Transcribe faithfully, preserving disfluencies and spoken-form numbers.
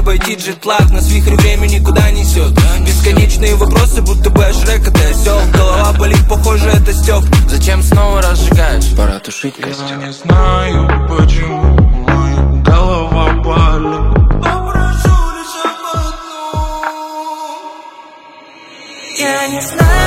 обойти джетлаг. Нас вихрь времени куда несет. Бесконечные вопросы, будто бы Шрек это осел. Голова болит, похоже, это стёк. Зачем снова разжигаешь? Пора тушить костер. Я не знаю, почему моя голова болит. Я не знаю.